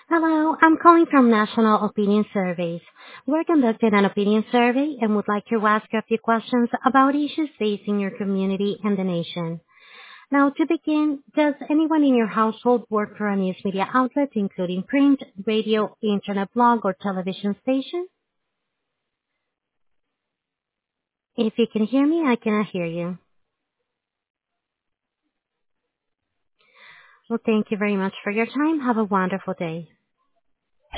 Hello, I'm calling from National Opinion Surveys. We're conducting an opinion survey and would like to ask you a few questions about issues facing your community and the nation. Now, to begin, does anyone in your household work for a news media outlet, including print, radio, internet blog, or television station? If you can hear me, I cannot hear you. Well, thank you very much for your time. Have a wonderful day.